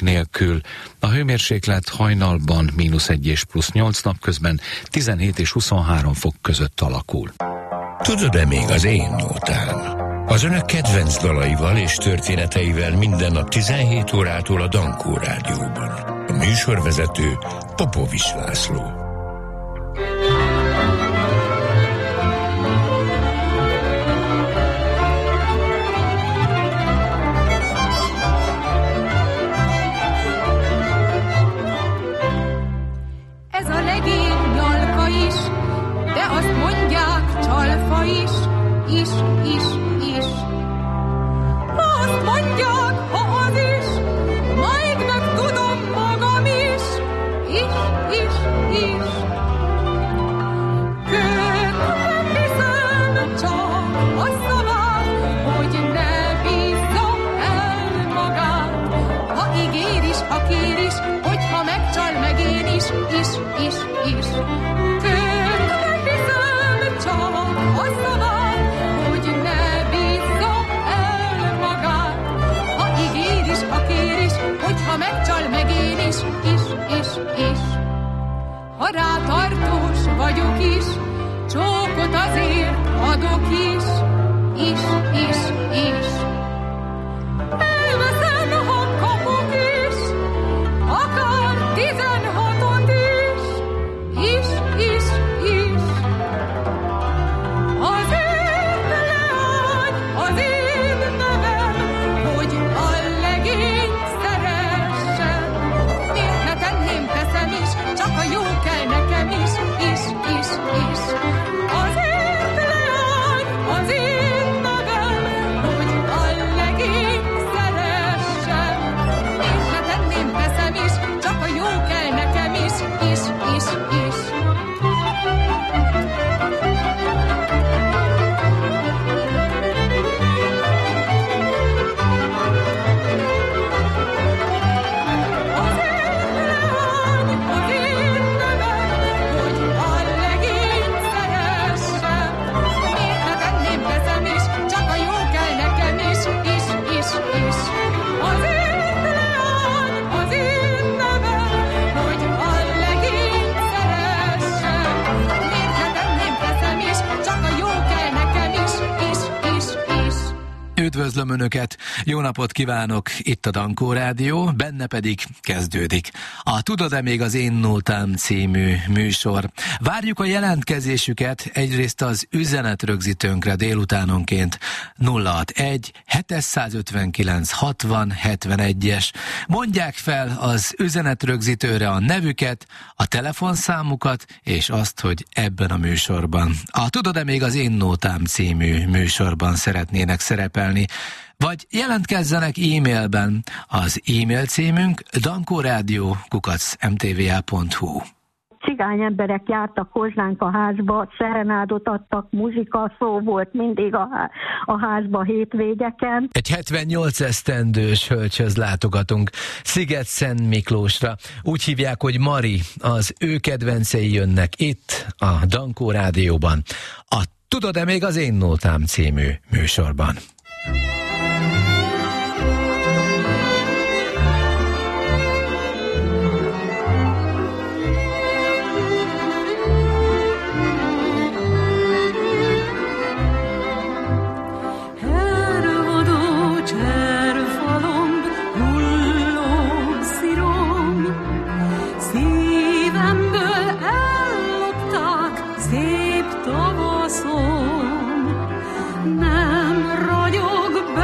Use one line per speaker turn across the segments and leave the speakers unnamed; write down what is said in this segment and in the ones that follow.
nélkül. A hőmérséklet hajnalban -1 és +8, napközben 17 és 23 fok között alakul.
Tudod-e még az én nótám? Az önök kedvenc dalaival és történeteivel minden nap 17 órától a Dankó Rádióban. A műsorvezető Popovics László.
Ez a legény nyalka is, de azt mondják csalfa is. Azt mondják, ha az is, majd megtudom magam is. Köt nem hiszem csak a szavát, hogy ne bízzam el magát. Ha ígér is, ha kér is, hogyha megcsal meg én is. Köt nem hiszem csak a szavát, hogy ne bízzam el magát. Ha ígér is, ha kér is, hogyha megcsal meg én is. Ha rátartós vagyok is, csókot azért adok is. Elveszem, ha kapok is, akár 16-ot is. Azért leány az én nevem, hogy a legény szeressen. Miért ne tenném, teszem is, csak a jó kell nekem is. Azért leány az én nevem, hogy a legény szeressen. Miért ne tenném, teszem is, csak a jó kell nekem is.
Üdvözlöm Önöket, jó napot kívánok, itt a Dankó Rádió, benne pedig kezdődik a Tudod-e még az én nótám című műsor. Várjuk a jelentkezésüket egyrészt az üzenetrögzítőnkre délutánonként 061 759 60 71-es. Mondják fel az üzenetrögzítőre a nevüket, a telefonszámukat és azt, hogy ebben a műsorban, a Tudod-e még az én nótám című műsorban szeretnének szerepelni. Vagy jelentkezzenek e-mailben. Az e-mail címünk dankóradio@mtva.hu.
Cigány emberek jártak hozzánk a házba, szerenádot adtak, muzsika, szó volt mindig a házba hétvégeken.
Egy 78 esztendős hölgyhöz látogatunk Sziget-Szent Miklósra. Úgy hívják, hogy Mari. Az ő kedvencei jönnek itt a Dankó Rádióban. A Tudod-e még az én nótám című műsorban.
Nem ragyog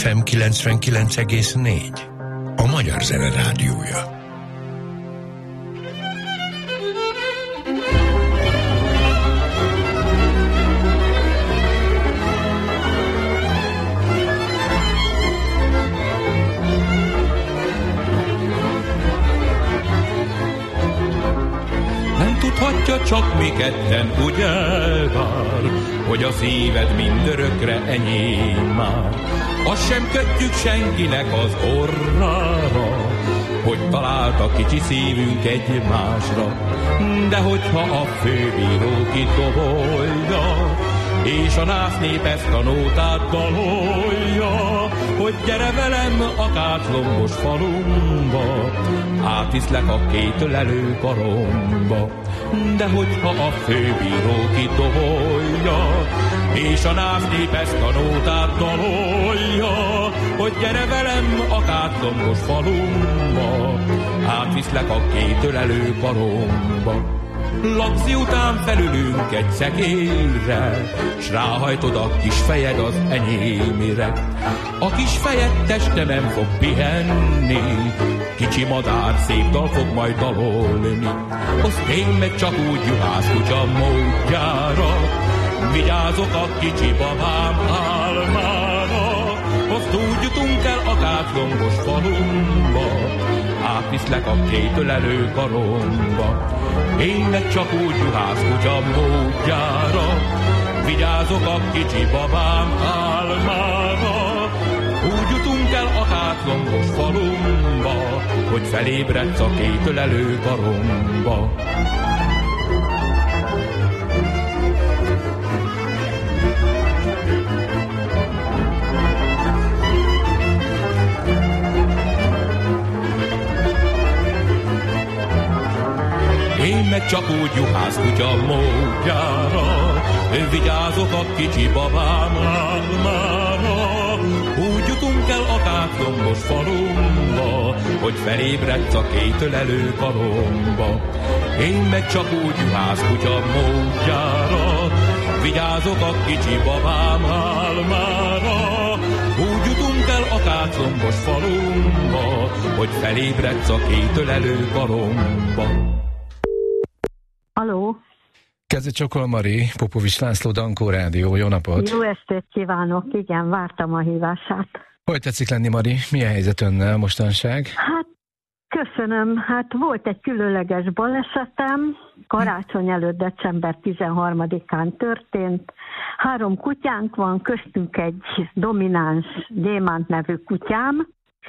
FM 99,4. A Magyar Zene Rádiója.
Tudhatja csak mi ketten, ugye bár, hogy a szíved mindörökre enyém már. Azt sem kötjük senkinek az orrára, hogy találta kicsi szívünk egymásra. De hogyha a főbíró kidobolja, és a násznép ezt a nótát dalolja, hogy gyere velem a káclombos falumba, átviszlek a két ölelő karomba. De hogyha a főbíró kidobolja, és a násznép ezt a nótát dalolja, hogy gyere velem a káclombos falumba, átviszlek a két ölelő karomba. Laci után felülünk egy szekérre, s ráhajtod a kis fejed az enyémire. A kis fejed teste nem fog pihenni, kicsi madár szép dal fog majd dalolni. Azt én meg csak úgy juhász kutya módjára, vigyázok a kicsi babám álmára. Azt úgy jutunk el a káclombos falumba, átviszlek a két ölelő karomba. Én meg csak úgy juhász kutya módjára, vigyázok a kicsi babám álmára. Úgy jutunk el a káclombos falumba, hogy felébredsz a két ölelő karomba. Én meg csak úgy juhász kutya módjára, vigyázok a kicsi babám álmára. Úgy jutunk el a káclombos falumba, hogy felébredsz a két ölelő karomba. Én meg csak úgy juhász kutya módjára, vigyázok a kicsi babám álmára. Úgy jutunk el a káclombos falumba, hogy felébredsz a két ölelő karomba.
Aló?
Kezdve Csokol Mari, Popovics László, Dankó Rádió, jó napot!
Jó estét kívánok, igen, vártam a hívását.
Hogy tetszik lenni, Mari? Milyen helyzet önnel mostanság?
Hát, köszönöm, hát volt egy különleges balesetem, karácsony előtt december 13-án történt. 3 kutyánk van, köztünk egy domináns gyémánt nevű kutyám.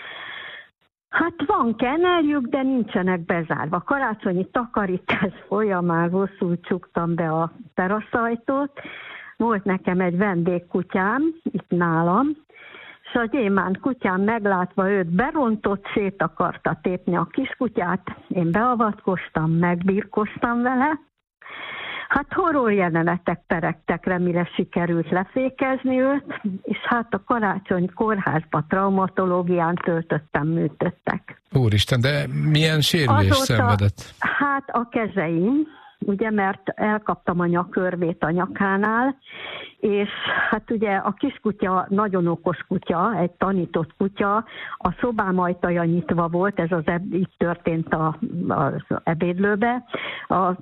Hát van kenneljük, de nincsenek bezárva. Karácsonyi takarítás folyamán rosszul csuktam be a teraszajtót. Volt nekem egy vendégkutyám itt nálam, és a gyémánt kutyám meglátva őt berontott, szét akarta tépni a kiskutyát. Én beavatkoztam, megbirkoztam vele. Hát horror jelenetek peregtek, remire sikerült lefékezni őt, és hát a Karácsony kórházba traumatológián töltöttem, műtöttek.
Úristen, de milyen sérülést szenvedett?
Hát a kezeim, ugye, mert elkaptam a nyakörvét a nyakánál, és hát ugye a kiskutya nagyon okos kutya, egy tanított kutya, a szobám ajtaja nyitva volt, ez itt történt az ebédlőbe. A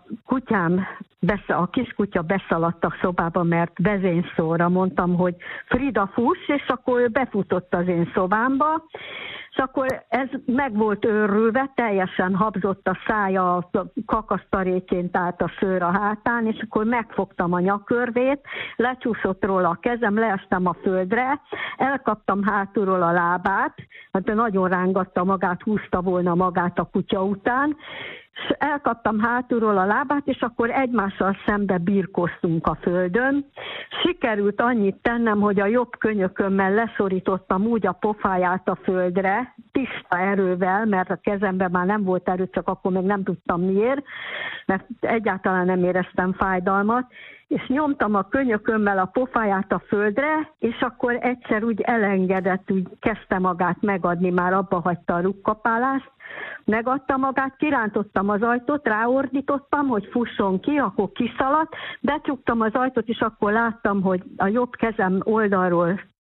kiskutya beszaladt a szobába, mert vezényszóra mondtam, hogy Frida fuss, és akkor ő befutott az én szobámba, és akkor ez meg volt őrülve, teljesen habzott a szája, a kakasztaréként állt a szőr a hátán, és akkor megfogtam a nyakörvét, lecsúszott róla a kezem, leestem a földre, elkaptam hátulról a lábát, hát nagyon rángatta magát, húzta volna magát a kutya után, és elkaptam hátulról a lábát, és akkor egymással szembe birkoztunk a földön. Sikerült annyit tennem, hogy a jobb könyökömmel leszorítottam úgy a pofáját a földre, tiszta erővel, mert a kezemben már nem volt erő, csak akkor még nem tudtam miért, mert egyáltalán nem éreztem fájdalmat, és nyomtam a könyökömmel a pofáját a földre, és akkor egyszer úgy elengedett, úgy kezdte magát megadni, már abba hagyta a rúgkapálást, megadta magát, kirántottam az ajtót, ráordítottam, hogy fusson ki, akkor kiszaladt, becsuktam az ajtót, és akkor láttam, hogy a jobb kezem oldalról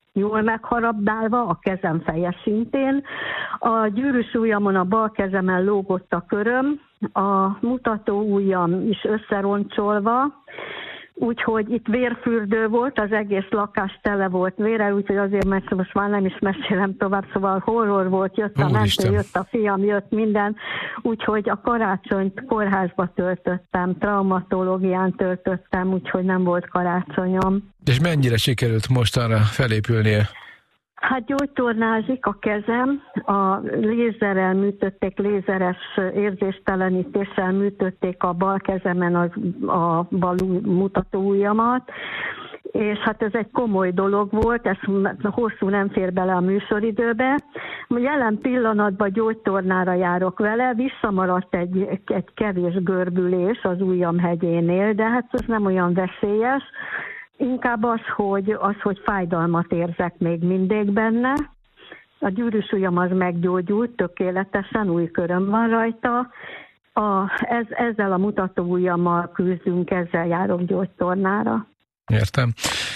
jól megharabdálva, a kezem feje szintén. A gyűrűs ujjamon, a bal kezemen lógott a köröm, a mutató ujjam is összeroncsolva, úgyhogy itt vérfürdő volt, az egész lakás tele volt vérrel, úgyhogy azért, mert most már nem is mesélem tovább, szóval horror volt, jött a mentő, jött a fiam, jött minden, úgyhogy a karácsonyt kórházba töltöttem, traumatológián töltöttem, úgyhogy nem volt karácsonyom.
És mennyire sikerült mostanra felépülnie?
Hát gyógytornázik a kezem, a lézerrel műtötték, lézeres érzéstelenítéssel műtötték a bal kezemen a bal mutató ujjamat, és hát ez egy komoly dolog volt, ez hosszú nem fér bele a műsoridőbe. Jelen pillanatban gyógytornára járok vele, visszamaradt egy kevés görbülés az ujjam hegyénél, de hát ez nem olyan veszélyes. Inkább az, hogy fájdalmat érzek még mindig benne. A gyűrűs ujjam az meggyógyult tökéletesen, új köröm van rajta. Ezzel a mutató ujjammal küzdünk, ezzel járok gyógytornára.
Értem.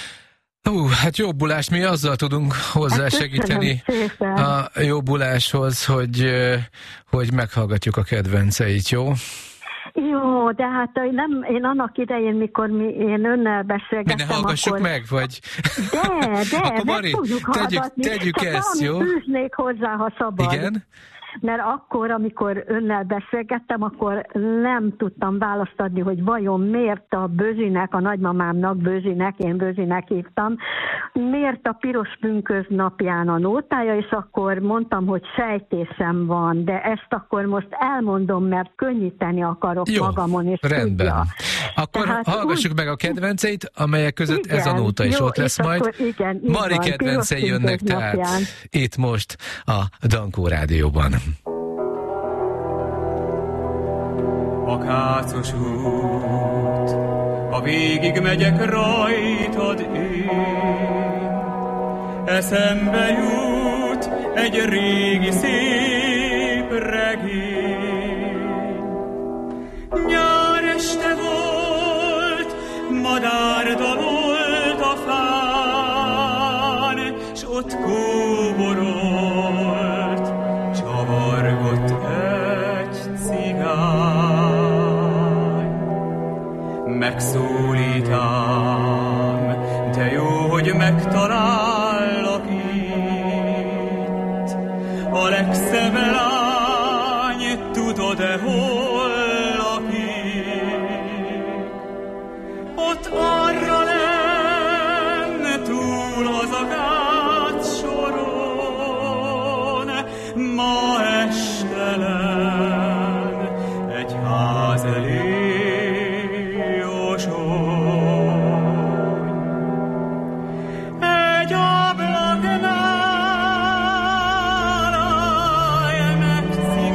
Hát jobbulást, mi azzal tudunk hozzásegíteni a jobbuláshoz, hogy meghallgatjuk a kedvenceit, jó?
Jó, de hát én annak idején, mikor én önnel beszélgettem,
mi ne hallgassuk
akkor...
meg, vagy?
De,
akkor
meg tudjuk hallgatni.
Tegyük ezt, jó?
Fűznék hozzá, ha szabad.
Igen?
Mert akkor, amikor önnel beszélgettem, akkor nem tudtam választ adni, hogy vajon miért a Bözsinek, a nagymamámnak Bözsinek, én Bözsinek hívtam, miért a piros pünkösd napján a nótája, és akkor mondtam, hogy sejtésem van, de ezt akkor most elmondom, mert könnyíteni akarok magamon, és
rendben.
Tudja.
Akkor tehát hallgassuk meg a kedvenceit, amelyek között igen, ez a nóta is ott lesz majd.
Igen,
Mari kedvencei jönnek tehát itt most a Dankó Rádióban.
A kácos út, ha végig megyek rajtad én, eszembe jut egy régi szép regény. Nyár este volt, madár dalolt a fán, s ott kóborolt, csavargott egy cigány. Megszólítám, de jó, hogy megtalállak itt. A legszebb lány, tudod-e, hol lakik? Ott arra lenne túl az agát soron, ma este len egy ház elé jósol. Egy ablaknál állj meg,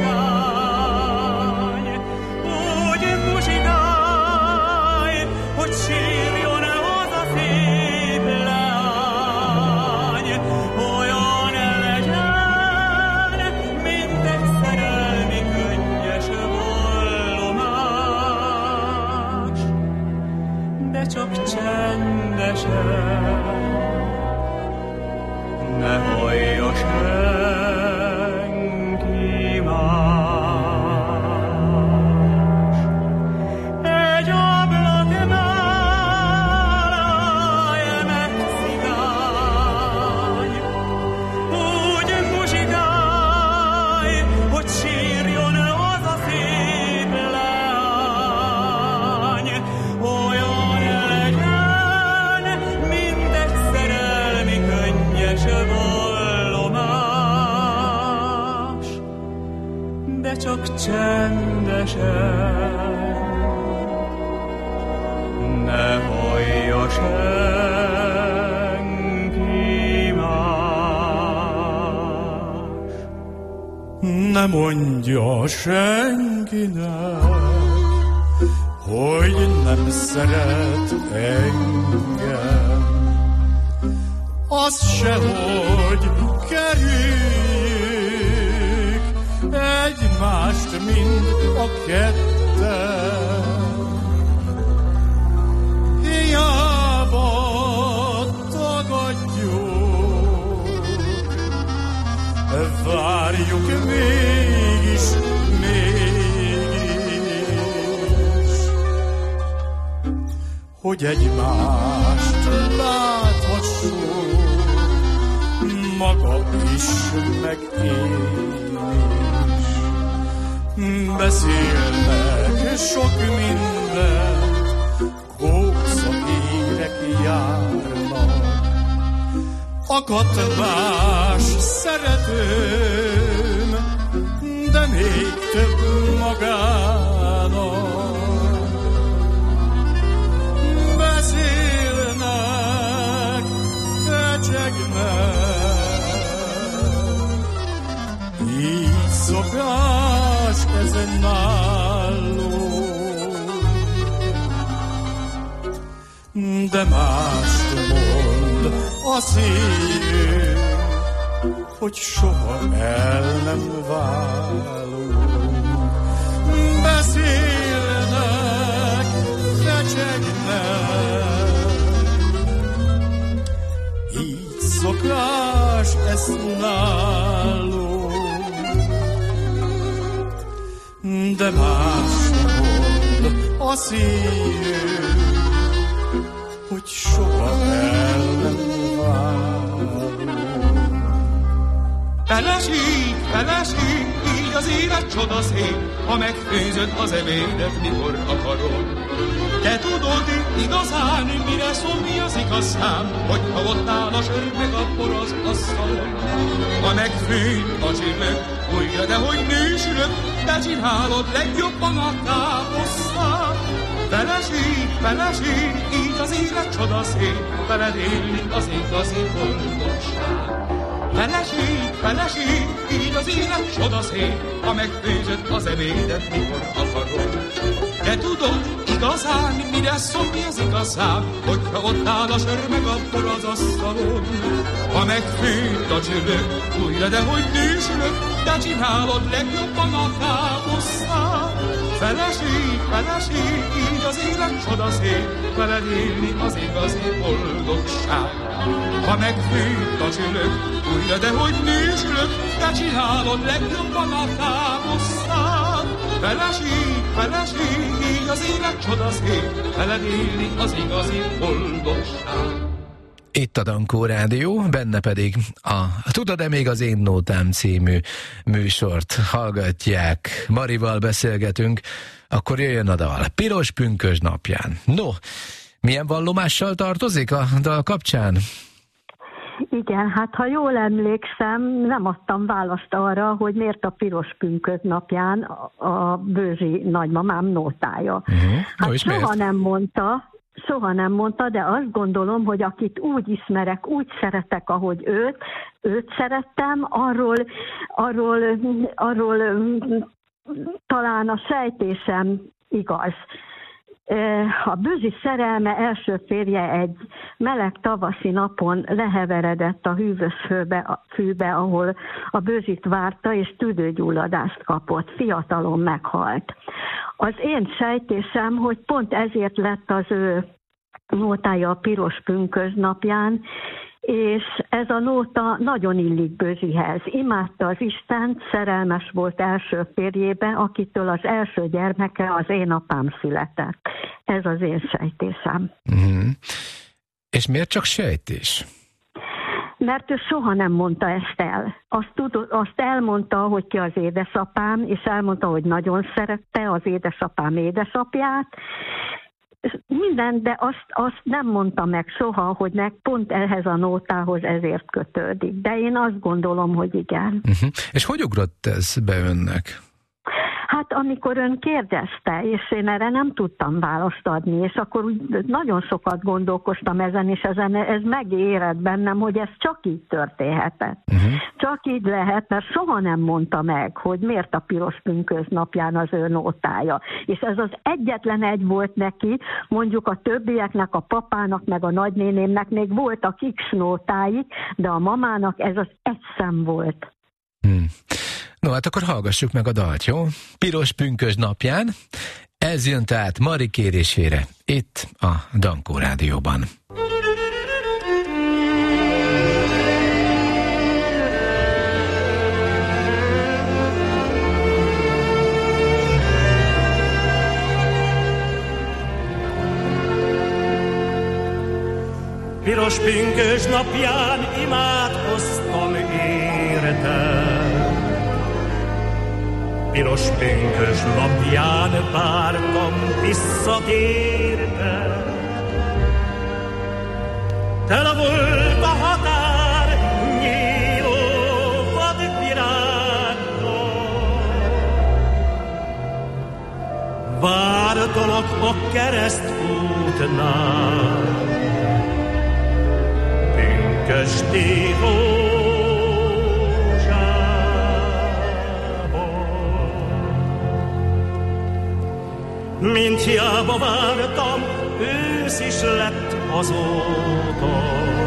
cigány, úgy muzsikálj, hogy sírjon az a szép leány. Olyan legyen, mint egy szerelmi könnyes vallomás, de csak csendesen, ne hallja senki más. Egy ablaknál állj meg, cigány, úgy muzsikálj, hogy sírjon az a szép leány. Olyan legyen, mint egy szerelmi könnyes vallomás, de csak csendesen, ne hallja senki más.
Ne mondja senkinek, hogy nem szeret engem. Az se, hogy kerüljük egymást, mind a ketten. Hiába tagadjuk
hogy egymást láthassuk, maga is, meg én is. Beszélnek sok mindent, kókszakérek járnak, akadt más szeretőm, de még több magának. Beszélnek, fecsegnek, így szokás ez nálunk. De mást mond a szívünk, hogy soha el nem válunk. Beszélnek, fecsegnek, így szokás ez nálunk. De mást mond a szívünk, hogy soha el nem válunk.
Feleség, feleség, így az élet csodaszép, ha megfőzöd az ebédet, mikor akarod. Te tudod igazán, mire szomjazik a szám, hogyha ott áll a sör meg a por az asztalon. Ha megfőd a csillag, újra, de hogy nősülök, te csinálod legjobban a káposztát. Feleség, feleség, így az élet csodaszép, veled élni az igazi boldogság. Feleség, feleség, így az élet csodaszép, ha megfőzöd az ebédet, mikor akarod. De tudod igazán, mire szomjazik a szám, hogyha ott áll a sör meg a por az asztalon. Ha megfőd a csillag, újra, de hogy nősülök, te csinálod legjobban a káposztát. Feleség, feleség, így az élet csodaszép, veled élni az igazi boldogság. Ha megfőd a csillag, újra, de hogy nősülök, te csinálod legjobban a káposztát. Feleség, feleség, így az élet csodaszép, veled élni az igazi boldogság.
Itt a Dankó Rádió, benne pedig a Tudod-e még az én nótám című műsort hallgatják. Marival beszélgetünk, akkor jöjjön a dal. Piros pünkösd napján. No, milyen vallomással tartozik a dal kapcsán?
Igen, hát ha jól emlékszem, nem adtam választ arra, hogy miért a piros pünkösd napján a Bőzsi nagymamám nótája. Hát soha nem mondta, de azt gondolom, hogy akit úgy ismerek, úgy szeretek, ahogy őt szerettem, arról talán a sejtésem igaz. A Bőzsi szerelme első férje egy meleg tavaszi napon leheveredett a hűvös fűbe, ahol a Bőzsit várta, és tüdőgyulladást kapott. Fiatalon meghalt. Az én sejtésem, hogy pont ezért lett az ő nótája a piros pünkösd napján, és ez a nóta nagyon illik Bőzsihez. Imádta az Istent, szerelmes volt első férjébe, akitől az első gyermeke az én apám született. Ez az én sejtésem.
És miért csak sejtés?
Mert ő soha nem mondta ezt el. Azt elmondta, hogy ki az édesapám, és elmondta, hogy nagyon szerette az édesapám édesapját, minden, de azt nem mondta meg soha, hogy meg pont ehhez a nótához ezért kötődik. De én azt gondolom, hogy igen.
És hogy ugrott ez be önnek?
Hát amikor ön kérdezte, és én erre nem tudtam választ adni, és akkor nagyon sokat gondolkoztam ezen, és ez megérett bennem, hogy ez csak így történhetett. Csak így lehet, mert soha nem mondta meg, hogy miért a piros pünkösd napján az ő nótája. És ez az egyetlen egy volt neki, mondjuk a többieknek, a papának, meg a nagynénémnek még voltak X nótáik, de a mamának ez az egy szem volt.
No, hát akkor hallgassuk meg a dalt, jó? Piros pünkösd napján, ez jön tehát Mari kérésére, itt a Dankó Rádióban.
piros pünkös napján imádkoztam érte. Piros pünkös napján vártam visszatérte. Tele volt a határ nyíló vadvirággal. Vártalak a keresztútnál, pünkösdi rózsából. Mint hiába vártam, ősz is lett azóta.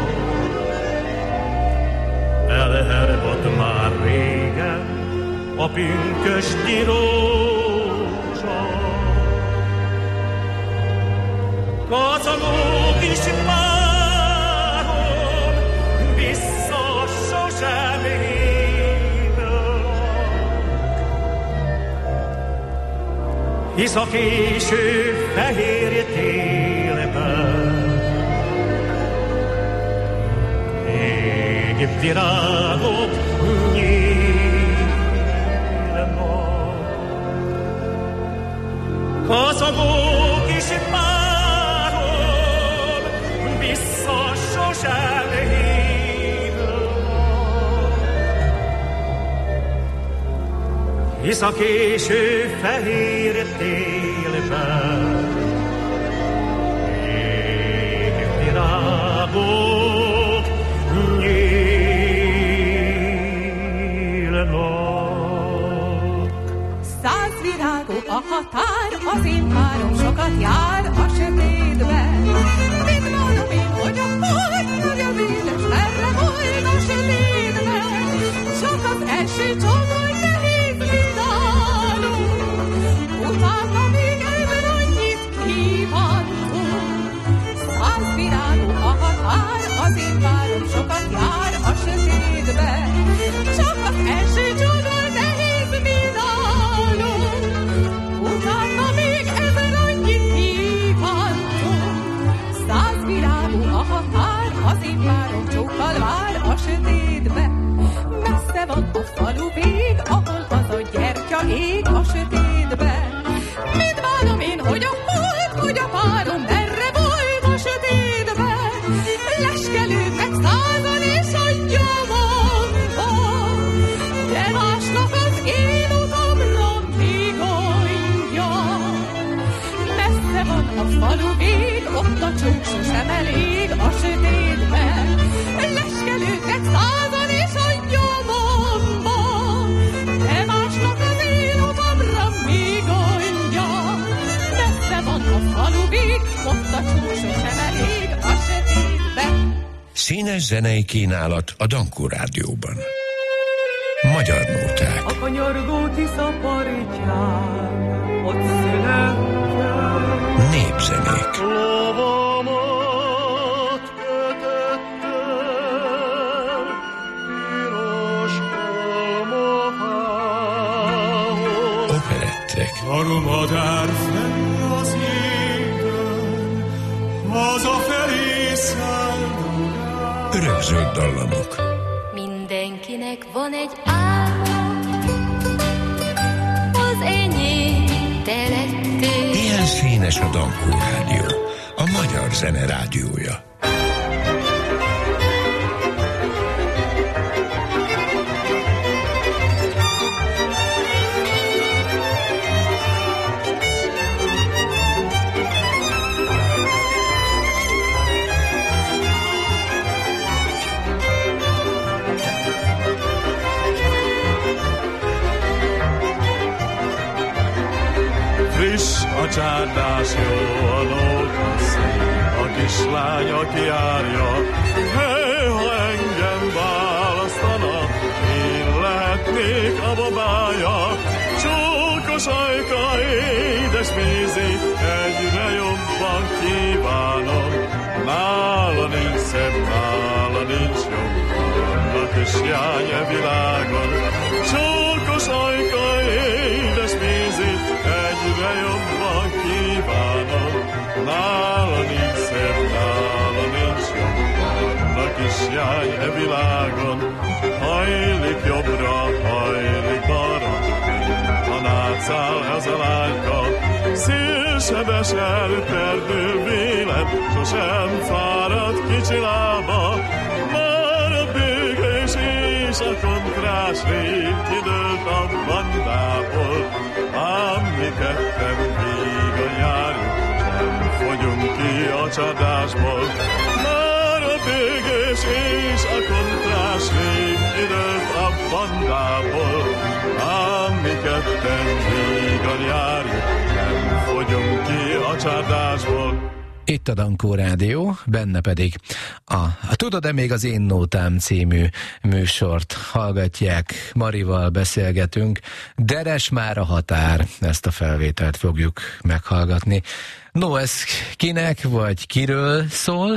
Elhervadt már régen a pünkösdi rózsa. Kacagó kis párom vissza sosem hívlak, hisz a késő fehér télben ég virágok nyílnak. Kacagó kis párom vissza sosem hívlak, hisz a késő fehér télben ég virágok nyílnak.
100 virágok a határ, az én párom sokat jár a sötétben. Mit mondom én, hogy a part, hogy az édes merre volt a sötétben? Csak az első csomag nehéz vidálunk, utána még ebből annyit kívántunk. 100 virágok a határ, az én párom sokat jár a sötétben. Csak az első csomag nehéz vidálunk, utána még ebből annyit kívántunk. 100 virágú a határ, az én párom csókkal vár a sötétbe. Messze van a falu vég, ahol az a gyertya ég a sötétbe. Mit várom én, hogy a hold, hogy a párom merre volt a sötétbe? Leskelődnek 100-an és a nyomomba, de másnak az én utamra még mondja. Messze van a falu vég, ott a csók sosem elég a sötétben. Leskelődnek 100-an és a nyomomba, de másnak az én utamra még mondja. Messze van a falu vég, ott a csók sosem elég a sötétben.
Színes zenei kínálat a Dankó Rádióban. Magyar nóták.
A kanyargó Tisza partján, ott születtem.
Népzenék.
Lovamat kötöttem piros almafához.
Operettek.
Harmadár fenn az égen, hazafelé szálltam.
Örökzöld dallamok.
Mindenkinek van egy álma, az enyém te lettél.
Ilyen színes a Dankó Rádió, a magyar zene rádiója.
A csárdás jó a nóta szép, a kislány, aki járja. Hey, ha engem választanak, én lehetnék a babája. Csókos ajka, édes vízi, egyre jobban kívánom. Nála nincs szebb, nála nincs jobban, a kislány a világon. Csókos ajka, édes vízi, egyre jobban kívánom. Nála nincs szebb, nála nincs jobban, kislány e világon, hajlik jobbra, hajlik balra, a nátszál ez a lányka, szélsebesen perdül vélen, sosem fárad kicsi lába, már a bőgés éjszakon krásli, kidőlt a bandából, ám mi ketten vígan járjuk, sem fogyunk ki a csapdásból. Már a bőgés éjszakon krásli, kidőlt a bandából, ám mi ketten vígan járjuk, sem fogyunk ki a csapdásból.
Itt a Dankó Rádió, benne pedig a Tudod-e még az én nótám című műsort hallgatják. Marival beszélgetünk. Deres már a határ, ezt a felvételt fogjuk meghallgatni. No, ez kinek vagy kiről szól?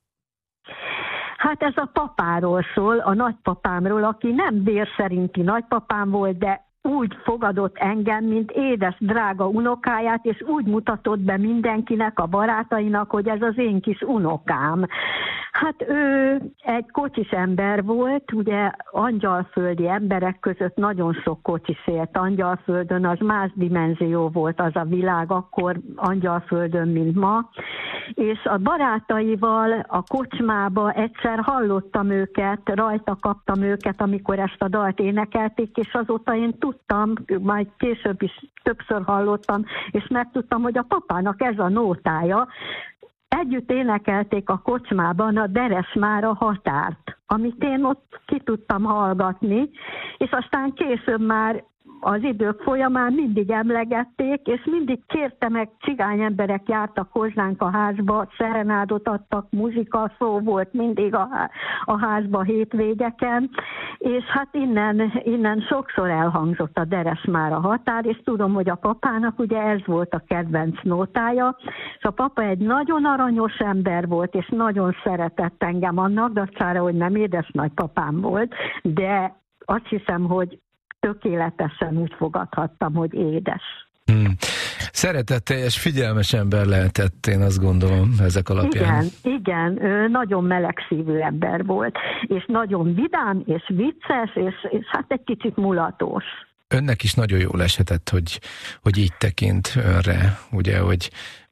Hát ez a papáról szól, a nagypapámról, aki nem vér szerinti nagypapám volt, de úgy fogadott engem, mint édes, drága unokáját, és úgy mutatott be mindenkinek, a barátainak, hogy ez az én kis unokám. Hát ő egy kocsis ember volt, ugye angyalföldi emberek között nagyon sok kocsis élt Angyalföldön, az más dimenzió volt az a világ akkor Angyalföldön, mint ma, és a barátaival a kocsmába egyszer hallottam őket, rajta kaptam őket, amikor ezt a dalt énekelték, és azóta én tudtam, majd később is többször hallottam, és megtudtam, hogy a papának ez a nótája. Együtt énekelték a kocsmában a Deres már a határt, amit én ott ki tudtam hallgatni, és aztán később már az idők folyamán mindig emlegették, és mindig kérte meg, cigány emberek jártak hozzánk a házba, szerenádot adtak, muzika, szó volt mindig a házba hétvégeken, és hát innen sokszor elhangzott a Deres már a határ, és tudom, hogy a papának ugye ez volt a kedvenc nótája, és a papa egy nagyon aranyos ember volt, és nagyon szeretett engem annak dacára, hogy nem édes nagypapám volt, de azt hiszem, hogy tökéletesen úgy fogadhattam, hogy édes.
Szeretetteljes, figyelmes ember lehetett, én azt gondolom, ezek alapján.
Igen, ő nagyon melegszívű ember volt, és nagyon vidám, és vicces, és hát egy kicsit mulatós.
Önnek is nagyon jól eshetett, hogy így tekint önre, ugye, hogy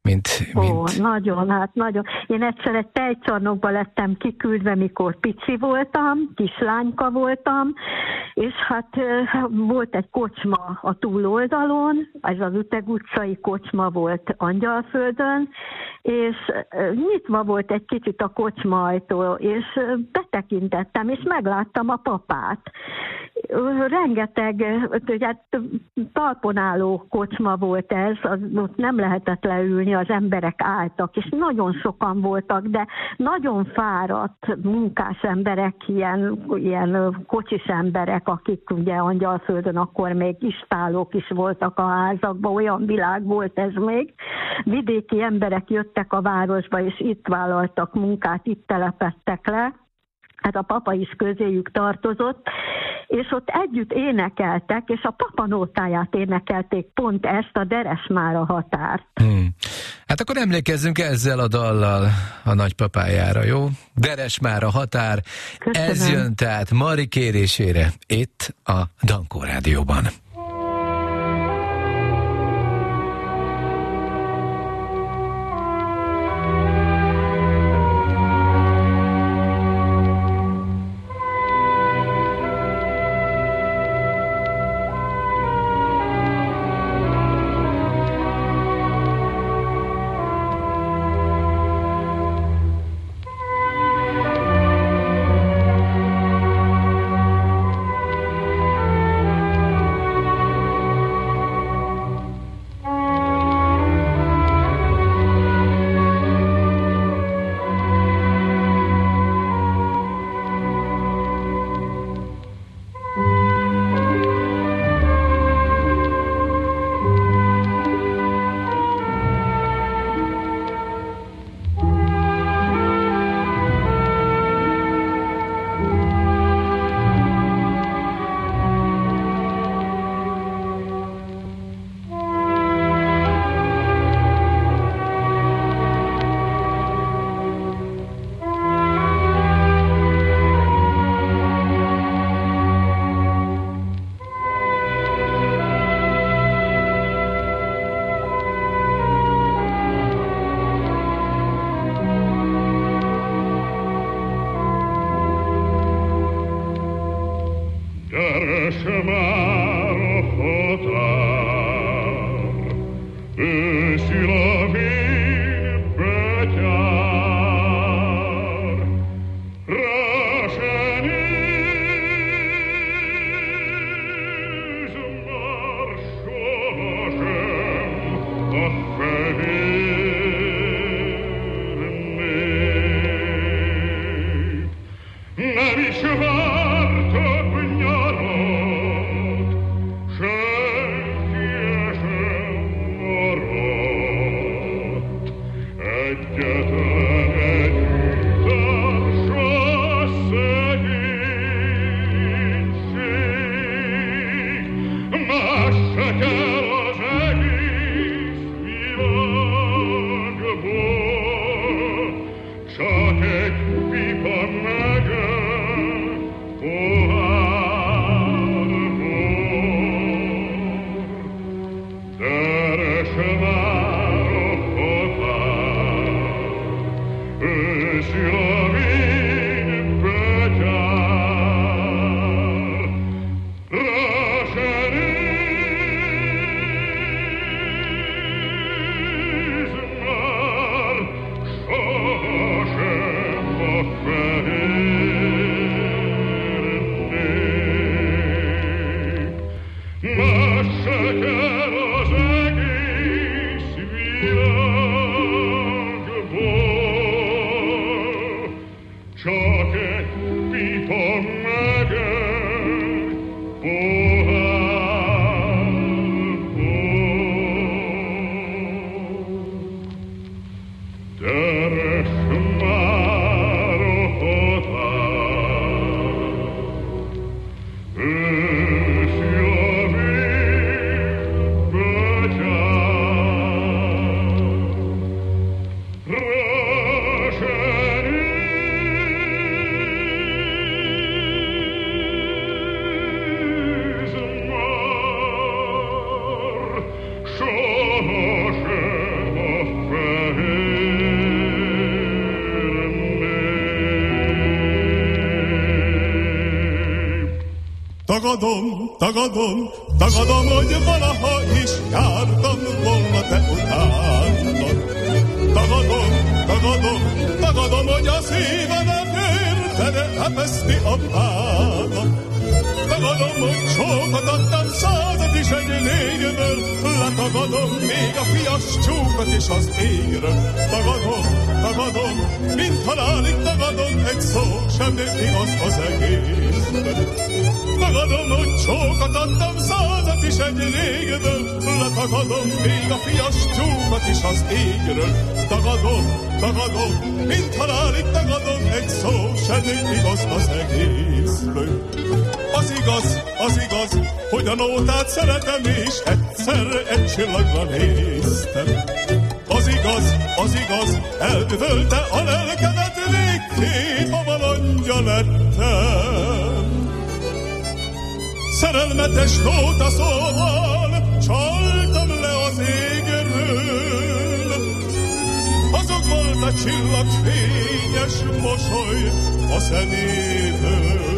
nagyon. Én egyszer egy tejcsarnokba lettem kiküldve, mikor pici voltam, kislányka voltam, és hát volt egy kocsma a túloldalon, ez az Üteg utcai kocsma volt Angyalföldön, és nyitva volt egy kicsit a kocsma ajtó, és betekintettem, és megláttam a papát. Rengeteg, ugye, talpon álló kocsma volt ez, ott nem lehetett leülni, az emberek álltak, és nagyon sokan voltak, de nagyon fáradt munkás emberek, ilyen kocsis emberek, akik ugye Angyalföldön akkor még istálók is voltak a házakban, olyan világ volt ez még. Vidéki emberek jöttek a városba, és itt vállaltak munkát, itt telepedtek le. Hát a papa is közéjük tartozott, és ott együtt énekeltek, és a papa nótáját énekelték, pont ezt a Deres már a határt.
Hát akkor emlékezzünk ezzel a dallal a nagypapájára, jó? Deres már a határ. Köszönöm. Ez jön tehát Mari kérésére itt a Dankó Rádióban.
Deresse már a határ, őszül a vén betyár, rá se néz már sohasem a fehér nép. Nem is vártak nyarat, senki sem maradt, egyetlen egy társa szegénység, más se kell az egész világból, csak egy pipa Tagadom, hogy valaha is jártam volna te utánad. Tagadom, hogy a szívemet érted, lepeszti a vádat. Tagadom, hogy sokat adtam százat is egy légből, letagadom még a fias csókat is az égről. Tagadom, mint halálig tagadom, egy szó sem igaz az egészben. Tagadom, hogy sokat adtam százat is egy légből, letagadom még a fias csókat is az égről. Tagadom, mint halálig tagadom, egy szó sem igaz az egészből. Az igaz, hogy a nótát szeretem, és egyszer egy csillagra néztem. Az igaz, eltölte a lelkemet, végképp a valandja lettem. Szerelmetes nóta szóval csaltam le az égről, azok volt a csillagfényes mosoly a szeméből.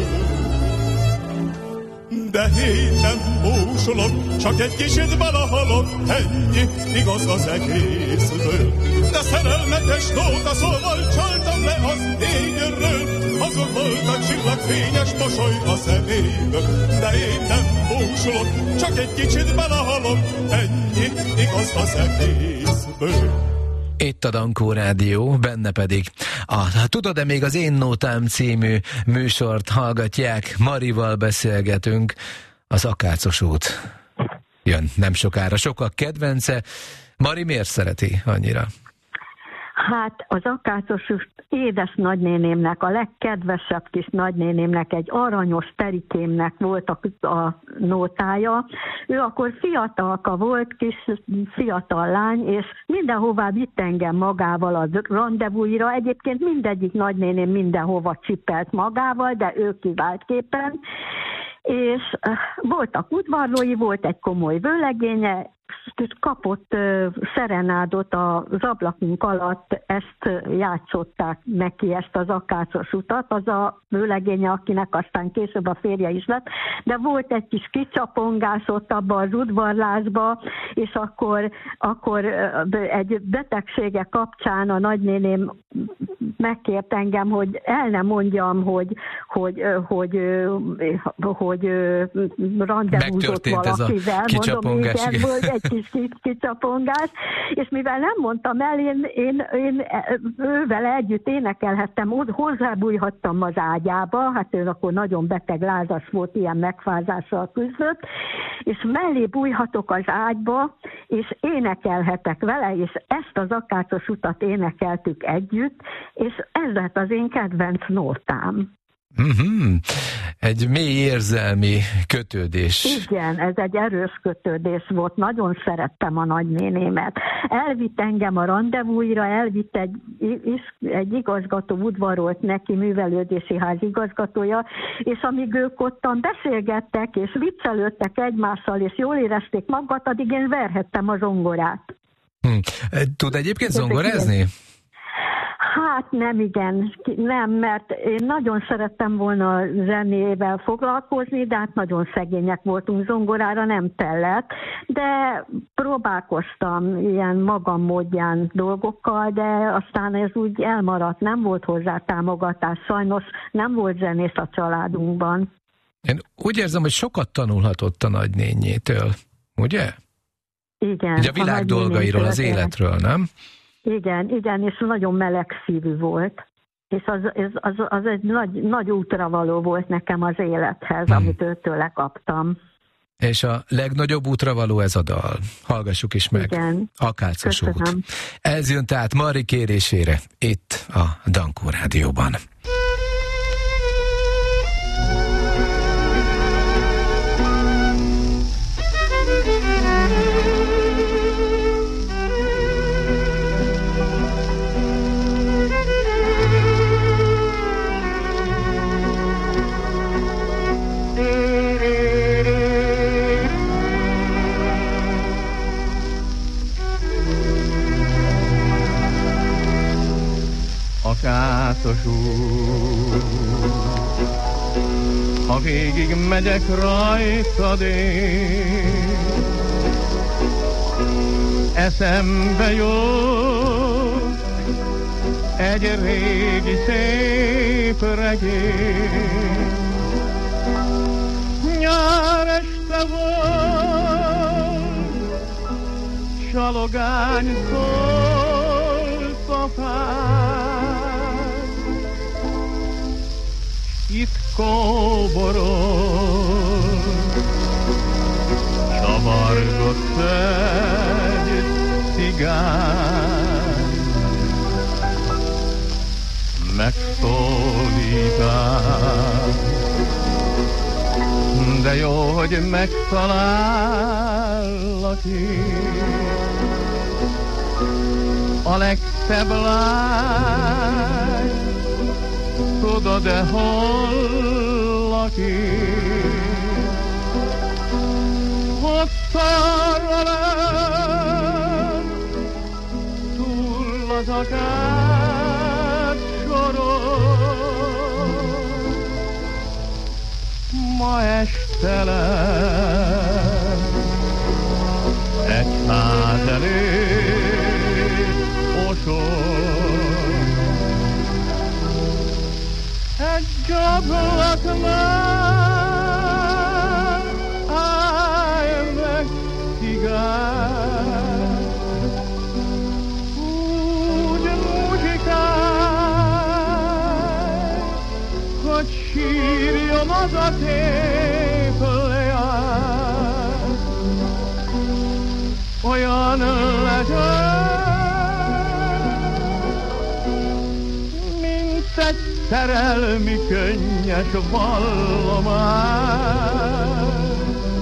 De én nem búsulok, csak egy kicsit belehalok, ennyi igaz az egészből. De szerelmetes nóta szóval csaltam le az égről, azok volt a csillagfényes mosoly a szeméből. De én nem búsulok, csak egy kicsit belehalok, ennyi igaz az egészből.
Itt a Dankó Rádió, benne pedig Tudod-e még az Én Nótám című műsort hallgatják, Marival beszélgetünk, az Akácos út jön nem sokára, sokak kedvence. Mari miért szereti annyira?
Hát az Akácos út édes nagynénémnek, a legkedvesebb kis nagynénémnek, egy aranyos Perikémnek volt a nótája. Ő akkor fiatalka volt, kis fiatal lány, és mindenhová vitt engem magával a randevúira. Egyébként mindegyik nagynéném mindenhova csipelt magával, de ő kiváltképpen. És voltak udvarlói, volt egy komoly vőlegénye, kapott szerenádot az ablakunk alatt, ezt játszották neki, ezt az akácos utat, az a vőlegénye, akinek aztán később a férje is lett, de volt egy kis kicsapongás ott abba az udvarlásba, és akkor egy betegsége kapcsán a nagynéném megkért engem, hogy el nem mondjam, hogy rendezvúzott valakivel. Mondom, igen, volt egy kis kicsapongás, és mivel nem mondtam el, én ővel együtt énekelhettem, hozzábújhattam az ágyába, hát ő akkor nagyon beteg, lázas volt, ilyen megfázással küzdött, és mellé bújhatok az ágyba, és énekelhetek vele, és ezt az akácos utat énekeltük együtt, és ez lett az én kedvenc nótám.
Egy mély érzelmi kötődés.
Igen, ez egy erős kötődés volt. Nagyon szerettem a nagynénémet. Elvitt engem a randevúira, elvitt egy igazgató, udvarolt neki, művelődési ház igazgatója, és amíg ők ottan beszélgettek, és viccelődtek egymással, és jól érezték magukat, addig én verhettem a zongorát.
Tud egyébként zongorázni?
Hát nem, mert én nagyon szerettem volna zenével foglalkozni, de hát nagyon szegények voltunk, zongorára nem tellett, de próbálkoztam ilyen magam módján dolgokkal, de aztán ez úgy elmaradt, nem volt hozzá támogatás, sajnos nem volt zenész a családunkban.
Én úgy érzem, hogy sokat tanulhatott a nagynényétől, ugye?
Igen.
Ugye a világ dolgairól, az életről, nem?
Igen, és nagyon melegszívű volt. És az egy nagy útravaló volt nekem az élethez, amit őtőle kaptam.
És a legnagyobb útravaló ez a dal. Hallgassuk is meg.
Igen.
Akácos út. Ez jön tehát Mari kérésére, itt a Dankó Rádióban.
Akácos út, ha végig megyek rajtad én, eszembe jut egy régi szép regény. Nyár este volt, csalogány szólt a fád, itt kóborol, csavargott egy cigány, megszólítál, de jó, hogy megtalállak én. A legszebb lány, tudod-e, hol lakik? Ott arra lent, túl az akár soron, ma este lesz egy ház előtt osor. Egy ablaknál állj meg, cigány, úgy muzsikálj, hogy sírjon az a szép leány. Olyan legyen, mint egy szerelmi könnyes vallomás,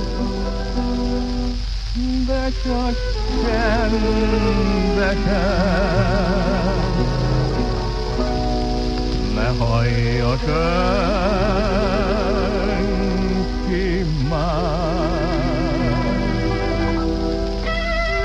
de csak csendesen, ne hallja senki más.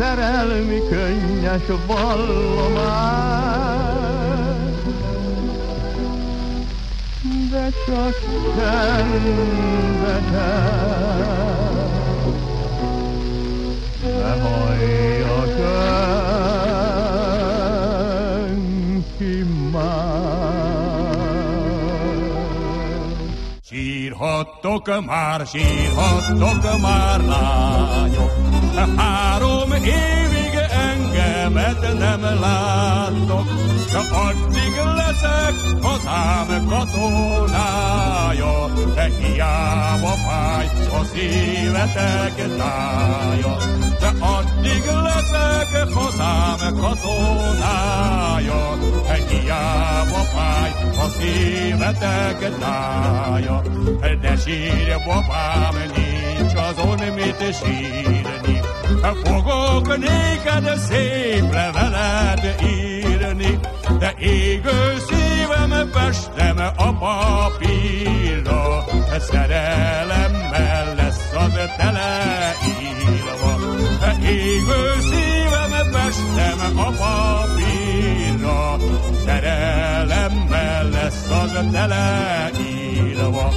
szerelmi könnyes vallomás, de csak csendben ne hallja senki más.
Sírhattok már, lányok, 3 évig engemet nem láttok, de addig leszek hazám katonája, de hiába fáj a szívetek tája. De addig leszek hazám katonája, de hiába fáj a szívetek tája. De sírj, babám, nincs azon mit sírni, fogok néked szép levelet írni, de égő szívem festem a papírra, szerelemmel lesz az teleírva. De égő szívem festem a papírra, szerelemmel lesz az teleírva.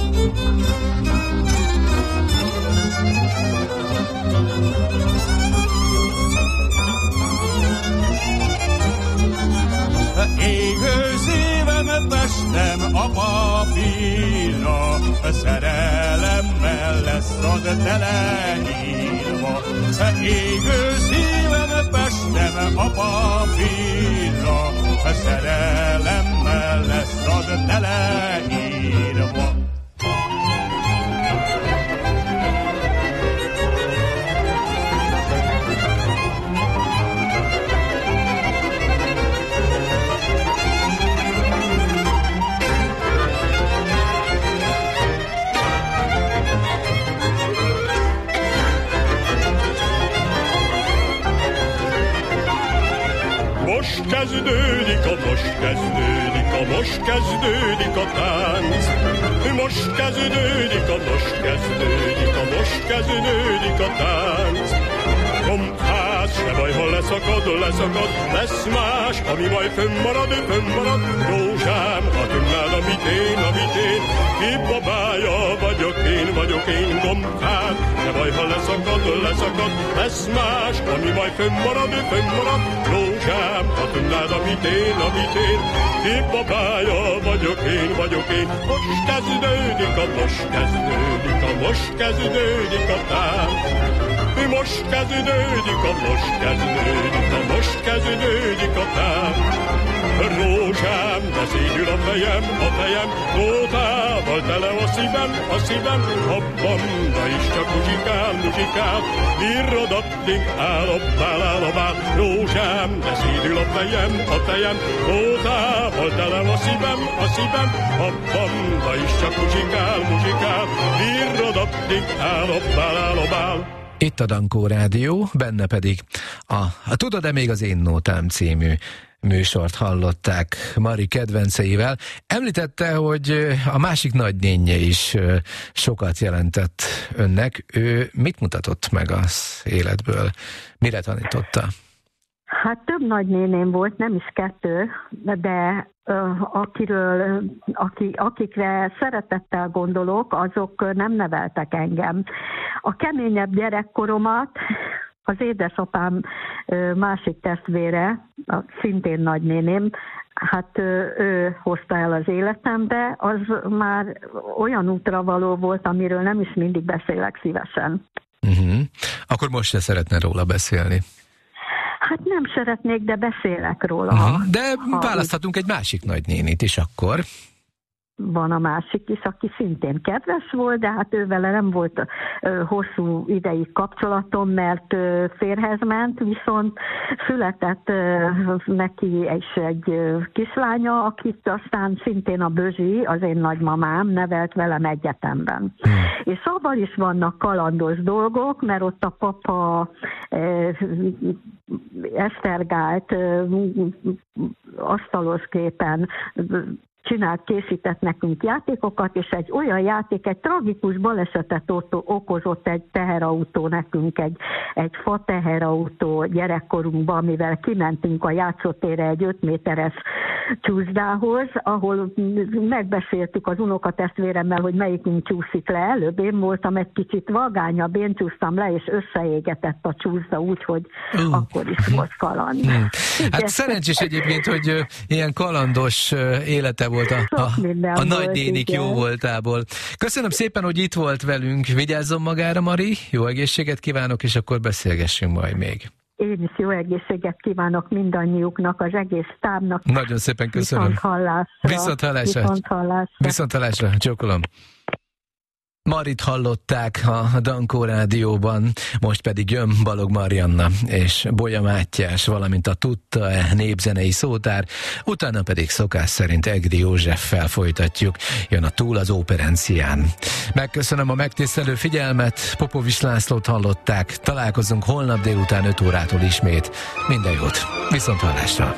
Égő szívem festem a papírra, szerelemmel lesz az teleírva. Égő szívem festem a papírra, szerelemmel lesz az teleírva.
Most kezdődik a tánc. Most kezdődik a tánc. Gombház, se baj, ha leszakad, lesz más, ami majd fönnmarad. Rózsám, ha tudnád, amit én, ki babája vagyok én. Gombház, se baj, ha leszakad, lesz más, ami majd fönnmarad. Rózsám, ha tudnád, amit én, ki babája vagyok én. Most kezdődik a tánc. Most kezdődik a tánc. Rózsám, de szédül a fejem, nótával tele a szívem, abban, de is csak muzsikál, irrodattig állobál. Rózsám, de szédül a fejem, nótával tele a szívem, abban, de is csak muzsikál, irrodattig állobál.
Itt a Dankó Rádió, benne pedig a Tudod-e még az én nótám című műsort hallották Mari kedvenceivel. Említette, hogy a másik nagynénje is sokat jelentett önnek. Ő mit mutatott meg az életből? Mire tanította?
Hát több nagynéném volt, nem is 2, de akikre szeretettel gondolok, azok nem neveltek engem. A keményebb gyerekkoromat az édesapám másik testvére, szintén nagynéném, hát ő hozta el az életembe, az már olyan útra való volt, amiről nem is mindig beszélek szívesen.
Akkor most se szeretne róla beszélni.
Hát nem szeretnék, de beszélek róla.
De választhatunk egy másik nagynénit is akkor.
Van a másik is, aki szintén kedves volt, de hát ővele nem volt hosszú ideig kapcsolatom, mert férjhez ment, viszont született neki is egy kislánya, akit aztán szintén a Bözsi, az én nagymamám nevelt velem egyetemben. És szóval is vannak kalandos dolgok, mert ott a papa esztergált asztalosképen készített nekünk játékokat, és egy olyan játék, egy tragikus balesetet okozott egy teherautó nekünk, egy fa teherautó gyerekkorunkban, amivel kimentünk a játszótérre egy 5 méteres csúszdához, ahol megbeszéltük az unokatestvéremmel, hogy melyikünk csúszik le előbb. Én voltam egy kicsit vagányabb, én csúsztam le, és összeégetett a csúszda, úgyhogy akkor is volt kaland.
Hát szerencsés egyébként, hogy ilyen kalandos élete volt a nagynénik jó voltából. Köszönöm szépen, hogy itt volt velünk. Vigyázzon magára, Mari, jó egészséget kívánok, és akkor beszélgessünk majd még.
Én is jó egészséget kívánok mindannyiuknak, az egész tábnak.
Nagyon szépen köszönöm. Viszont hallásra. Csókolom. Marit hallották a Dankó Rádióban, most pedig jön Balog Marianna és Bolya Mátyás, valamint a Tudta népzenei szótár, utána pedig szokás szerint Egri Józseffel folytatjuk, jön a Túl az óperencián. Megköszönöm a megtisztelő figyelmet, Popovics Lászlót hallották, találkozunk holnap délután 5 órától ismét. Minden jót, viszont hallásra!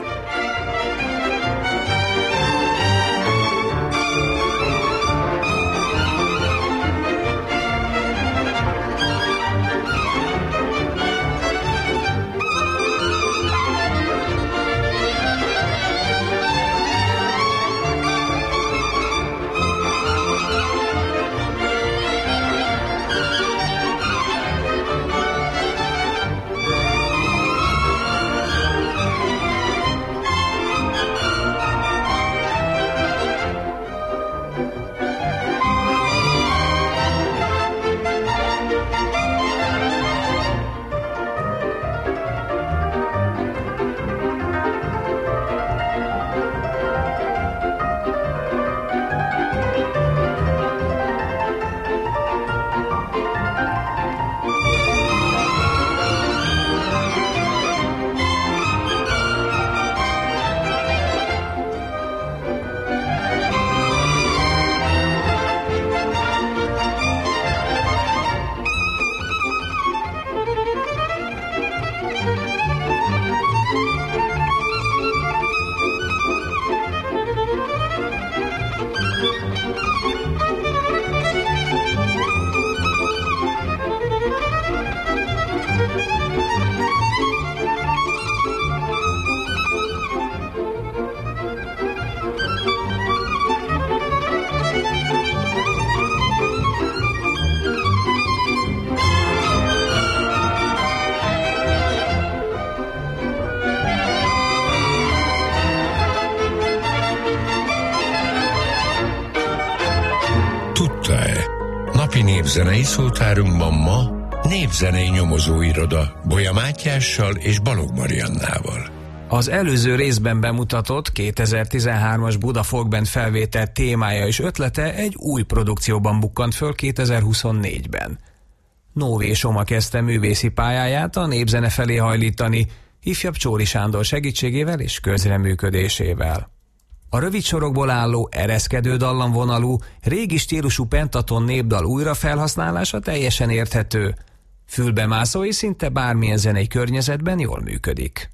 Népzenei szótárunkban ma népzenei nyomozóiroda Bolya Mátyással és Balog Mariannával.
Az előző részben bemutatott 2013-as Buda Folkband felvétel témája és ötlete egy új produkcióban bukkant föl 2024-ben. Nóvé Soma kezdte művészi pályáját a népzene felé hajlítani, ifjabb Csóri Sándor segítségével és közreműködésével. A rövid sorokból álló, ereszkedő dallamvonalú, régi stílusú pentaton népdal újrafelhasználása teljesen érthető, fülbemászó és szinte bármilyen zenei környezetben jól működik.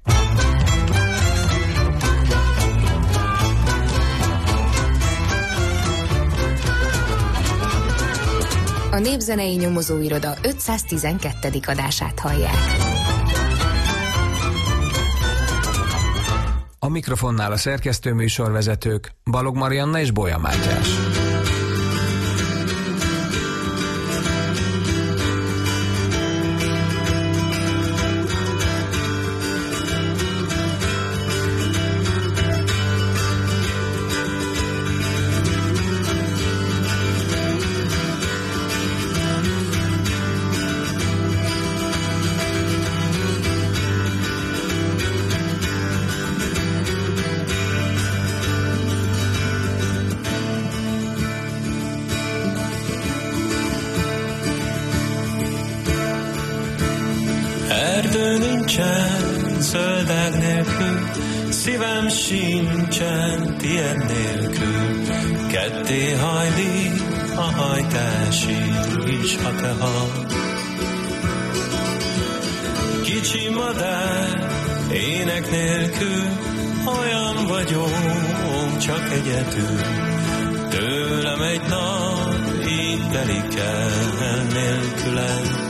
A Népzenei Nyomozóiroda 512. adását hallják.
A mikrofonnál a szerkesztő műsorvezetők Balog Marianna és Bolya Mátyás.
Erdő nincsen, zöldek nélkül, szívem sincsen, tied nélkül. Ketté hajlik a hajtási is, ha te hal. Kicsi madár, ének nélkül, olyan vagyok, csak egyedül. Tőlem egy nap így telik el nélkülem.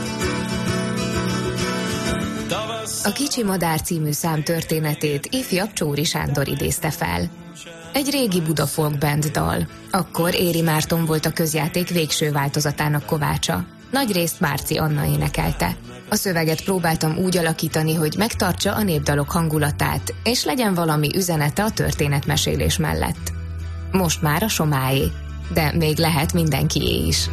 A Kicsi Madár című szám történetét ifjabb Csóri Sándor idézte fel. Egy régi Buda folk band dal. Akkor Éri Márton volt a közjáték végső változatának kovácsa. Nagyrészt Márci Anna énekelte. A szöveget próbáltam úgy alakítani, hogy megtartsa a népdalok hangulatát, és legyen valami üzenete a történetmesélés mellett. Most már a Somáé, de még lehet mindenkié is.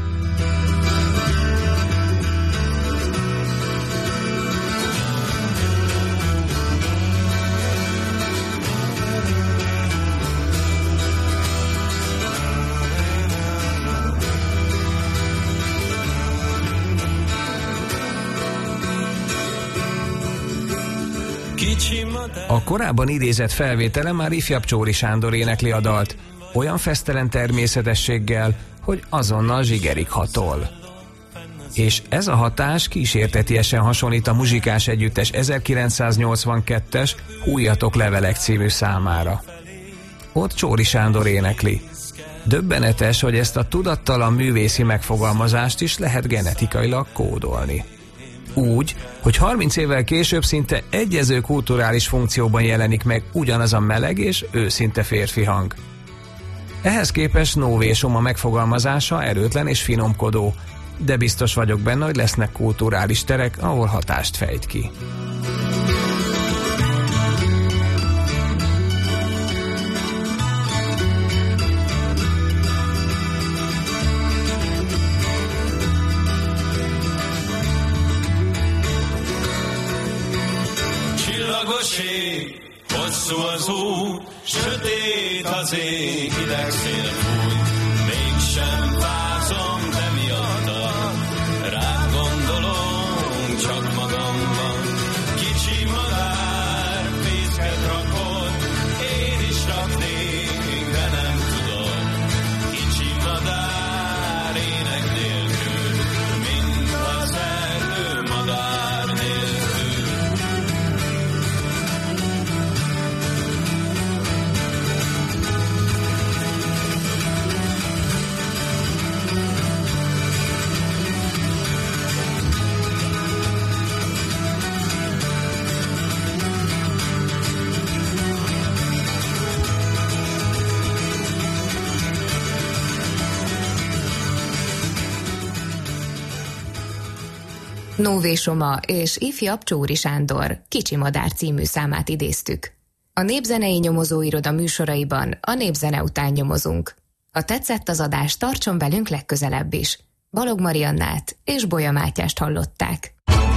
A korábban idézett felvétele már ifjabb Csóri Sándor énekli a dalt, olyan fesztelen természetességgel, hogy azonnal zsigerig hatol. És ez a hatás kísértetiesen hasonlít a Muzsikás Együttes 1982-es Hújjatok levelek című számára. Ott Csóri Sándor énekli. Döbbenetes, hogy ezt a tudattalan művészi megfogalmazást is lehet genetikailag kódolni. Úgy, hogy 30 évvel később szinte egyező kulturális funkcióban jelenik meg ugyanaz a meleg és őszinte férfi hang. Ehhez képest Nóvé Soma megfogalmazása erőtlen és finomkodó, de biztos vagyok benne, hogy lesznek kulturális terek, ahol hatást fejt ki.
Hosszú az út, sötét az ég, hideg szél fúj, mégsem fázom, de miattam, rád gondolom, csak magamban. Kicsi madár, fészket rakott, én is raknék, de nem tudok. Kicsi madár, ének nélkül, mint az erdő madár nélkül.
Nóvé Soma és ifjabb Csóri Sándor Kicsi Madár című számát idéztük. A Népzenei Nyomozóiroda műsoraiban a népzene után nyomozunk. Ha tetszett az adás, tartson velünk legközelebb is. Balog Mariannát és Bolya Mátyást hallották.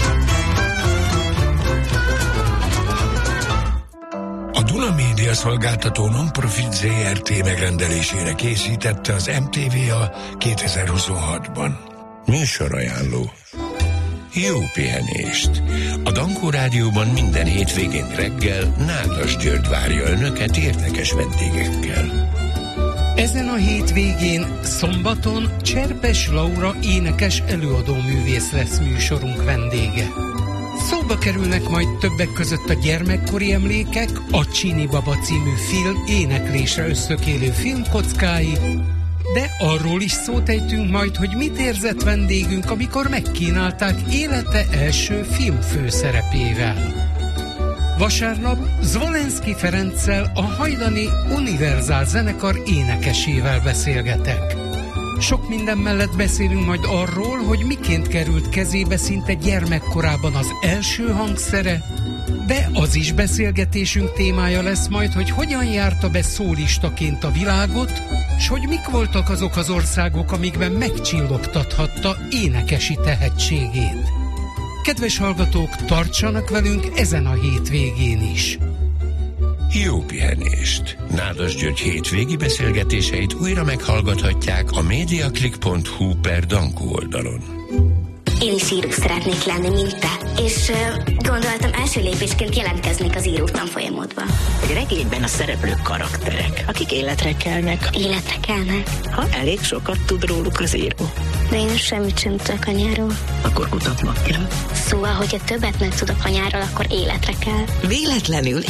A Duna Média szolgáltató non-profit ZRT megrendelésére készítette az MTVA 2026-ban. Műsorajánló. Jó pihenést! A Dankó Rádióban minden hétvégén reggel Nádas György várja önöket érdekes vendégekkel.
Ezen a hétvégén szombaton Cserpes Laura énekes előadóművész lesz műsorunk vendége. Szóba kerülnek majd többek között a gyermekkori emlékek, a Csini Baba című film éneklésre összökélő filmkockái, de arról is szót ejtünk majd, hogy mit érzett vendégünk, amikor megkínálták élete első filmfőszerepével. Vasárnap Zvolenszky Ferenccel, a hajdani Univerzál zenekar énekesével beszélgetek. Sok minden mellett beszélünk majd arról, hogy miként került kezébe szinte gyermekkorában az első hangszere, de az is beszélgetésünk témája lesz majd, hogy hogyan járta be szólistaként a világot, s hogy mik voltak azok az országok, amikben megcsillogtathatta énekesi tehetségét. Kedves hallgatók, tartsanak velünk ezen a hétvégén is!
Jó pihenést! Nádas György hétvégi beszélgetéseit újra meghallgathatják a mediaclick.hu/Dankó oldalon.
Én is író szeretnék lenni, mint te. És gondoltam, első lépésként jelentkeznék az író tanfolyamodba.
Egy regényben a szereplők karakterek, akik életre kelnek.
Életre kelnek?
Ha elég sokat tud róluk az író.
De én semmit sem tudok anyáról.
Akkor kutatnak kell.
Szóval, hogyha többet meg tudok anyáról, akkor életre kell.
Véletlenül